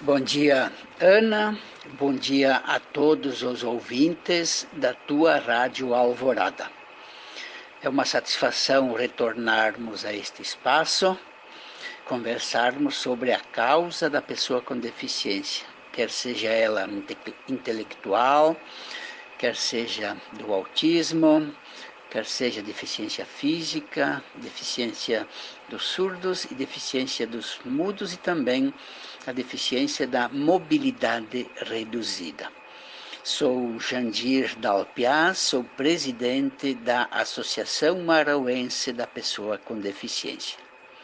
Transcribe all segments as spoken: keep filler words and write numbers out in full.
Bom dia, Ana. Bom dia a todos os ouvintes da tua Rádio Alvorada. É uma satisfação retornarmos a este espaço, conversarmos sobre a causa da pessoa com deficiência, quer seja ela intelectual, quer seja do autismo, quer seja deficiência física, deficiência dos surdos e deficiência dos mudos e também a deficiência da mobilidade reduzida. Sou Jandir Dalpiaz, sou presidente da Associação Marauense da Pessoa com Deficiência.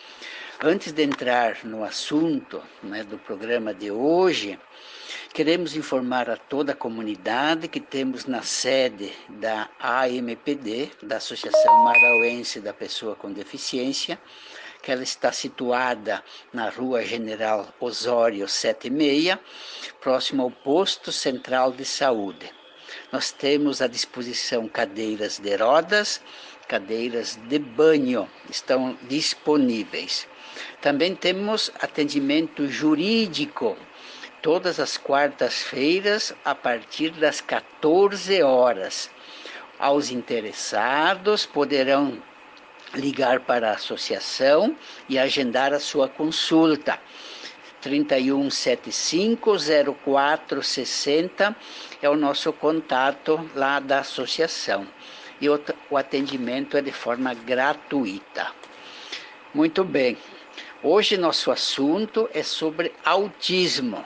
Antes de entrar no assunto, né, do programa de hoje, queremos informar a toda a comunidade que temos na sede da A M P D, da Associação Marauense da Pessoa com Deficiência, que ela está situada na Rua General Osório setenta e seis, próximo ao Posto Central de Saúde. Nós temos à disposição cadeiras de rodas, cadeiras de banho, estão disponíveis. Também temos atendimento jurídico, todas as quartas-feiras, a partir das quatorze horas. Aos interessados poderão ligar para a associação e agendar a sua consulta. trinta e um setenta e cinco, zero quatro sessenta é o nosso contato lá da associação. E o, o atendimento é de forma gratuita. Muito bem. Hoje nosso assunto é sobre autismo.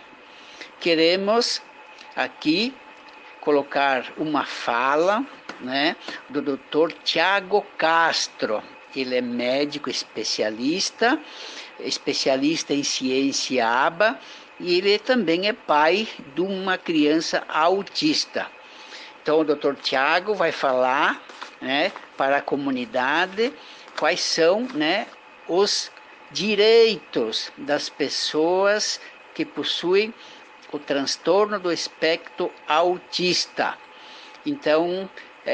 Queremos aqui colocar uma fala, né, do doutor Tiago Castro. Ele é médico especialista, especialista em ciência A B A, e ele também é pai de uma criança autista. Então o doutor Tiago vai falar, né, para a comunidade quais são, né, os direitos das pessoas que possuem o transtorno do espectro autista. Então,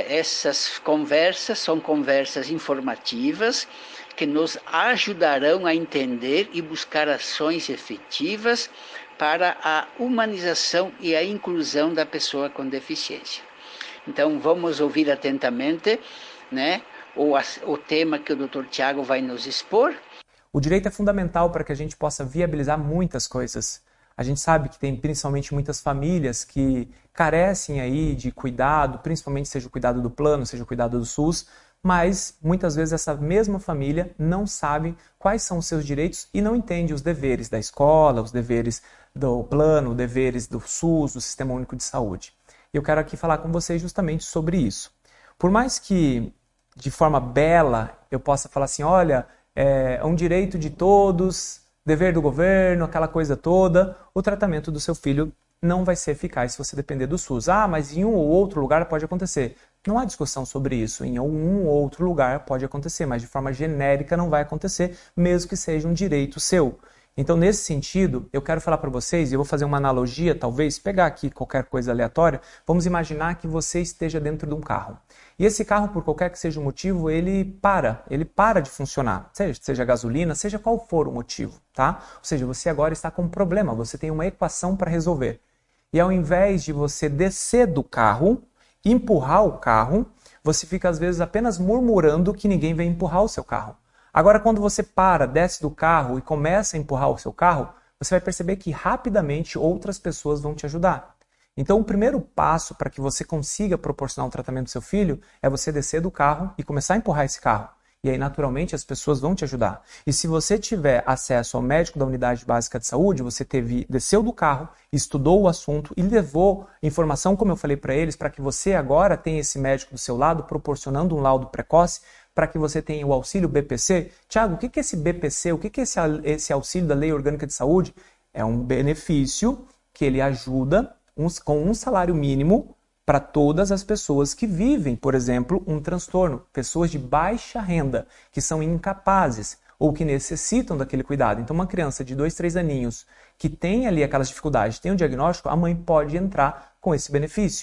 essas conversas são conversas informativas que nos ajudarão a entender e buscar ações efetivas para a humanização e a inclusão da pessoa com deficiência. Então, vamos ouvir atentamente, né, o, o tema que o doutor Tiago vai nos expor. O direito é fundamental para que a gente possa viabilizar muitas coisas. A gente sabe que tem principalmente muitas famílias que carecem aí de cuidado, principalmente seja o cuidado do plano, seja o cuidado do SUS, mas muitas vezes essa mesma família não sabe quais são os seus direitos e não entende os deveres da escola, os deveres do plano, os deveres do SUS, do Sistema Único de Saúde. Eu quero aqui falar com vocês justamente sobre isso. Por mais que de forma bela eu possa falar assim, olha, é um direito de todos, dever do governo, aquela coisa toda, o tratamento do seu filho não vai ser eficaz se você depender do SUS. Ah, mas em um ou outro lugar pode acontecer. Não há discussão sobre isso. Em um ou outro lugar pode acontecer, mas de forma genérica não vai acontecer, mesmo que seja um direito seu. Então, nesse sentido, eu quero falar para vocês, e eu vou fazer uma analogia, talvez, pegar aqui qualquer coisa aleatória, vamos imaginar que você esteja dentro de um carro. E esse carro, por qualquer que seja o motivo, ele para, ele para de funcionar, seja, seja gasolina, seja qual for o motivo, tá? Ou seja, você agora está com um problema, você tem uma equação para resolver. E ao invés de você descer do carro, empurrar o carro, você fica às vezes apenas murmurando que ninguém vem empurrar o seu carro. Agora, quando você para, desce do carro e começa a empurrar o seu carro, você vai perceber que rapidamente outras pessoas vão te ajudar. Então, o primeiro passo para que você consiga proporcionar um tratamento do seu filho é você descer do carro e começar a empurrar esse carro. E aí, naturalmente, as pessoas vão te ajudar. E se você tiver acesso ao médico da unidade básica de saúde, você teve, desceu do carro, estudou o assunto e levou informação, como eu falei para eles, para que você agora tenha esse médico do seu lado, proporcionando um laudo precoce, para que você tenha o auxílio B P C. Tiago, o que é esse B P C? O que é esse, esse auxílio da Lei Orgânica de Saúde? É um benefício que ele ajuda uns, com um salário mínimo para todas as pessoas que vivem, por exemplo, um transtorno. Pessoas de baixa renda, que são incapazes ou que necessitam daquele cuidado. Então, uma criança de dois, três aninhos que tem ali aquelas dificuldades, tem um diagnóstico, a mãe pode entrar com esse benefício.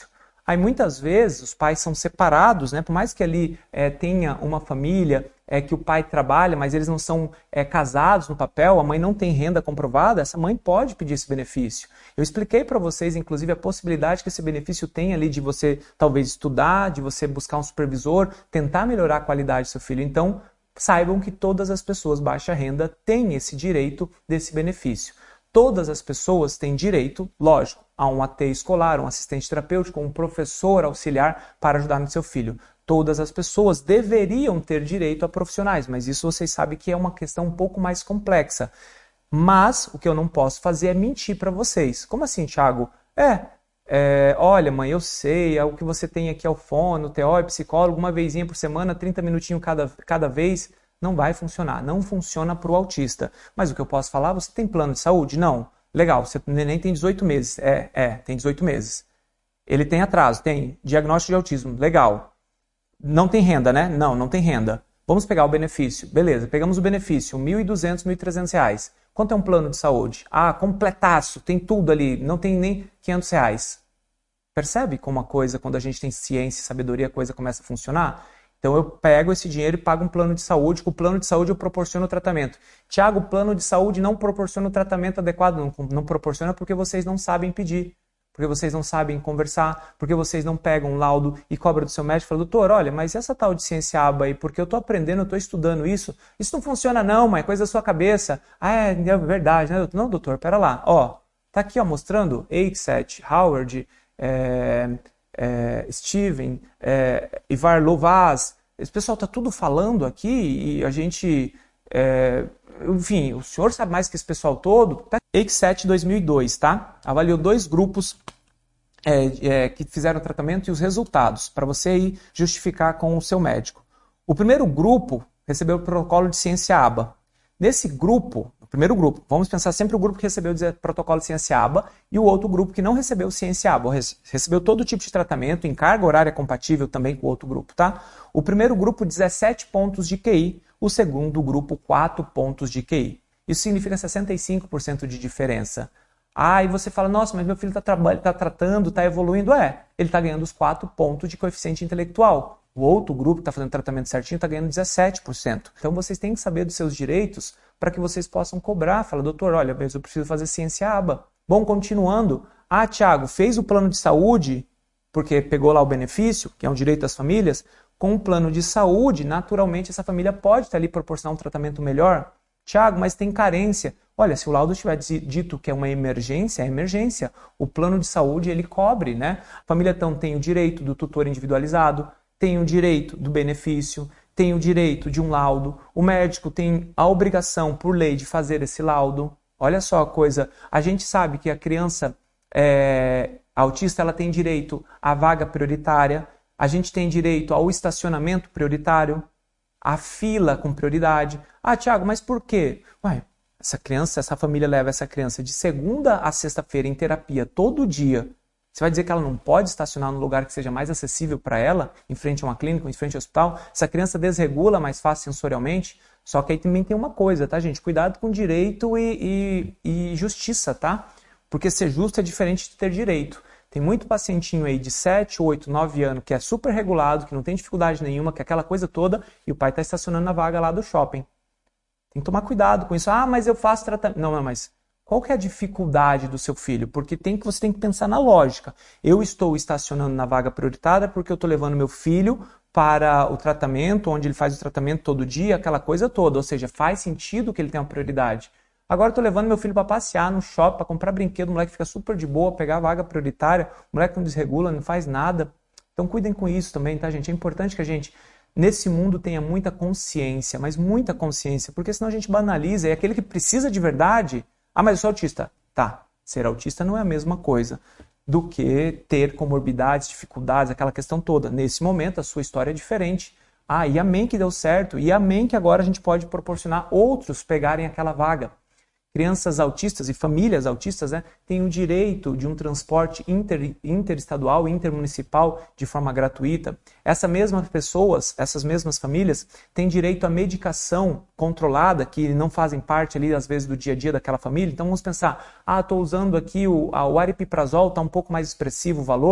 Aí muitas vezes os pais são separados, né? Por mais que ali é, tenha uma família, é que o pai trabalha, mas eles não são é, casados no papel, a mãe não tem renda comprovada, essa mãe pode pedir esse benefício. Eu expliquei para vocês, inclusive, a possibilidade que esse benefício tem ali de você talvez estudar, de você buscar um supervisor, tentar melhorar a qualidade do seu filho. Então, saibam que todas as pessoas baixa renda têm esse direito desse benefício. Todas as pessoas têm direito, lógico, a um A T escolar, um assistente terapêutico, um professor auxiliar para ajudar no seu filho. Todas as pessoas deveriam ter direito a profissionais, mas isso vocês sabem que é uma questão um pouco mais complexa. Mas o que eu não posso fazer é mentir para vocês. Como assim, Thiago? É, é, olha, mãe, eu sei, é o que você tem aqui é o fono, T O e psicólogo, uma vezinha por semana, trinta minutinhos cada, cada vez. Não vai funcionar, não funciona para o autista. Mas o que eu posso falar, você tem plano de saúde? Não. Legal, você nem tem dezoito meses. É, é, tem dezoito meses. Ele tem atraso, tem diagnóstico de autismo. Legal. Não tem renda, né? Não, não tem renda. Vamos pegar o benefício. Beleza, pegamos o benefício, mil e duzentos, mil e trezentos reais. Quanto é um plano de saúde? Ah, completaço, tem tudo ali, não tem nem quinhentos reais. Percebe como a coisa, quando a gente tem ciência e sabedoria, a coisa começa a funcionar? Então eu pego esse dinheiro e pago um plano de saúde, com o plano de saúde eu proporciono o tratamento. Tiago, o plano de saúde não proporciona o tratamento adequado, não, não proporciona porque vocês não sabem pedir, porque vocês não sabem conversar, porque vocês não pegam um laudo e cobram do seu médico e falam, doutor, olha, mas essa tal de ciência aba aí, porque eu estou aprendendo, eu estou estudando isso, isso não funciona não, mas é coisa da sua cabeça. Ah, é, é verdade, né? Não, doutor, pera lá, ó, tá aqui ó, mostrando Eichstätt, Howard, é... É, Steven, é, Ivar Lovász, esse pessoal está tudo falando aqui e a gente, é, enfim, o senhor sabe mais que esse pessoal todo. Tá? Eichstätt dois mil e dois, tá? Avaliou dois grupos é, é, que fizeram o tratamento e os resultados, para você aí justificar com o seu médico. O primeiro grupo recebeu o protocolo de ciência aba. Nesse grupo, o primeiro grupo, vamos pensar sempre o grupo que recebeu o protocolo de ciência aba e o outro grupo que não recebeu ciência aba, recebeu todo tipo de tratamento, em carga horária compatível também com o outro grupo, tá? O primeiro grupo, dezessete pontos de Q I, o segundo grupo, quatro pontos de Q I. Isso significa sessenta e cinco por cento de diferença. Ah, e você fala, nossa, mas meu filho está tá tratando, está evoluindo. É, ele está ganhando os quatro pontos de coeficiente intelectual. O outro grupo que está fazendo tratamento certinho está ganhando dezessete por cento. Então vocês têm que saber dos seus direitos para que vocês possam cobrar. Fala, doutor, olha, mas eu preciso fazer ciência aba. Bom, continuando. Ah, Thiago, fez o plano de saúde, porque pegou lá o benefício, que é um direito das famílias. Com o plano de saúde, naturalmente, essa família pode estar ali proporcionar um tratamento melhor. Thiago, mas tem carência. Olha, se o laudo tiver dito que é uma emergência, é emergência. O plano de saúde, ele cobre, né? A família então tem o direito do tutor individualizado, tem o direito do benefício, tem o direito de um laudo. O médico tem a obrigação, por lei, de fazer esse laudo. Olha só a coisa, a gente sabe que a criança é, autista ela tem direito à vaga prioritária, a gente tem direito ao estacionamento prioritário, à fila com prioridade. Ah, Thiago, mas por quê? Ué, essa criança, essa família leva essa criança de segunda a sexta-feira em terapia todo dia. Você vai dizer que ela não pode estacionar num lugar que seja mais acessível para ela, em frente a uma clínica, em frente ao hospital? Essa criança desregula mais fácil sensorialmente? Só que aí também tem uma coisa, tá, gente? Cuidado com direito e, e, e justiça, tá? Porque ser justo é diferente de ter direito. Tem muito pacientinho aí de sete, oito, nove anos que é super regulado, que não tem dificuldade nenhuma, que é aquela coisa toda, e o pai está estacionando na vaga lá do shopping. Tem que tomar cuidado com isso. Ah, mas eu faço tratamento. Não, não, mas qual que é a dificuldade do seu filho? Porque tem que, você tem que pensar na lógica. Eu estou estacionando na vaga prioritária porque eu estou levando meu filho para o tratamento, onde ele faz o tratamento todo dia, aquela coisa toda. Ou seja, faz sentido que ele tenha uma prioridade. Agora eu estou levando meu filho para passear no shopping, para comprar brinquedo, o moleque fica super de boa, pegar a vaga prioritária, o moleque não desregula, não faz nada. Então cuidem com isso também, tá, gente? É importante que a gente, nesse mundo, tenha muita consciência, mas muita consciência, porque senão a gente banaliza, e aquele que precisa de verdade... Ah, mas eu sou autista. Tá, ser autista não é a mesma coisa do que ter comorbidades, dificuldades, aquela questão toda. Nesse momento, a sua história é diferente. Ah, e amém que deu certo, e amém que agora a gente pode proporcionar outros pegarem aquela vaga. Crianças autistas e famílias autistas, né, têm o direito de um transporte inter, interestadual e intermunicipal de forma gratuita. Essas mesmas pessoas, essas mesmas famílias, têm direito à medicação controlada, que não fazem parte ali, às vezes, do dia a dia daquela família. Então vamos pensar, ah, estou usando aqui o, a, o aripiprazol, está um pouco mais expressivo o valor.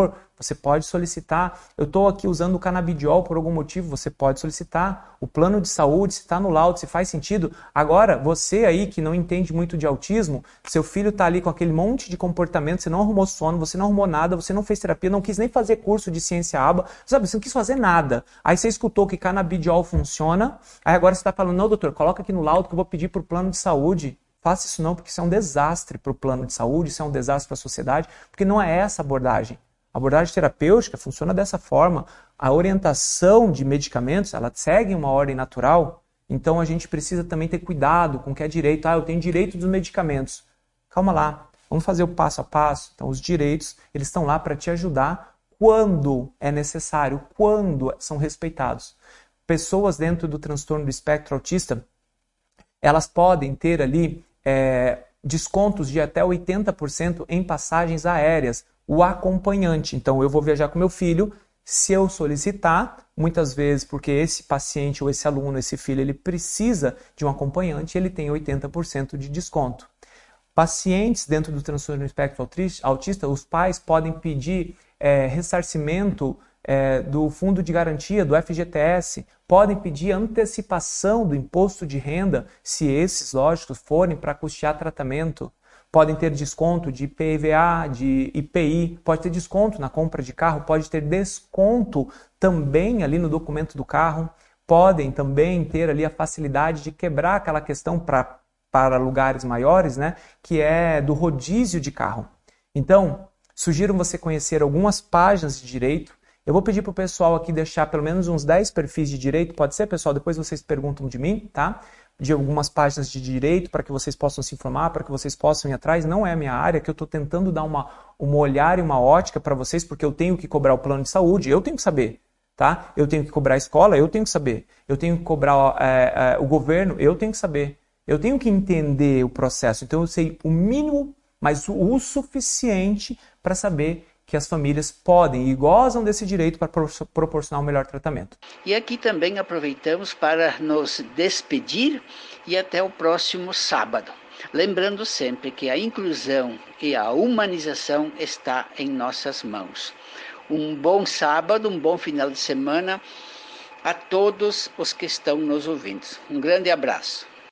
você pode solicitar. Eu estou aqui usando o canabidiol por algum motivo, você pode solicitar. O plano de saúde, se está no laudo, se faz sentido. Agora, você aí que não entende muito de autismo, seu filho está ali com aquele monte de comportamento, você não arrumou sono, você não arrumou nada, você não fez terapia, não quis nem fazer curso de ciência aba, sabe, você não quis fazer nada. Aí você escutou que canabidiol funciona, aí agora você está falando, não doutor, coloca aqui no laudo que eu vou pedir para o plano de saúde. Faça isso não, porque isso é um desastre para o plano de saúde, isso é um desastre para a sociedade, porque não é essa a abordagem. A abordagem terapêutica funciona dessa forma. A orientação de medicamentos, ela segue uma ordem natural, então a gente precisa também ter cuidado com o que é direito. Ah, eu tenho direito dos medicamentos. Calma lá, vamos fazer o passo a passo. Então os direitos, eles estão lá para te ajudar quando é necessário, quando são respeitados. Pessoas dentro do transtorno do espectro autista, elas podem ter ali é, descontos de até oitenta por cento em passagens aéreas. O acompanhante. Então, eu vou viajar com meu filho, se eu solicitar, muitas vezes porque esse paciente ou esse aluno, esse filho, ele precisa de um acompanhante, ele tem oitenta por cento de desconto. Pacientes dentro do transtorno do espectro autista, os pais podem pedir é, ressarcimento é, do fundo de garantia, do F G T S, podem pedir antecipação do imposto de renda, se esses, lógicos, forem para custear tratamento. Podem ter desconto de I P V A, de I P I, pode ter desconto na compra de carro, pode ter desconto também ali no documento do carro, podem também ter ali a facilidade de quebrar aquela questão pra, para lugares maiores, né, que é do rodízio de carro. Então, sugiro você conhecer algumas páginas de direito. Eu vou pedir para o pessoal aqui deixar pelo menos uns dez perfis de direito, pode ser, pessoal? Depois vocês perguntam de mim, tá? De algumas páginas de direito para que vocês possam se informar, para que vocês possam ir atrás. Não é a minha área, que eu estou tentando dar uma, uma olhar e uma ótica para vocês, porque eu tenho que cobrar o plano de saúde, eu tenho que saber, tá? Eu tenho que cobrar a escola, eu tenho que saber. Eu tenho que cobrar é, é, o governo, eu tenho que saber. Eu tenho que entender o processo. Então eu sei o mínimo, mas o, o suficiente para saber que as famílias podem e gozam desse direito para proporcionar um melhor tratamento. E aqui também aproveitamos para nos despedir e até o próximo sábado. Lembrando sempre que a inclusão e a humanização está em nossas mãos. Um bom sábado, um bom final de semana a todos os que estão nos ouvindo. Um grande abraço.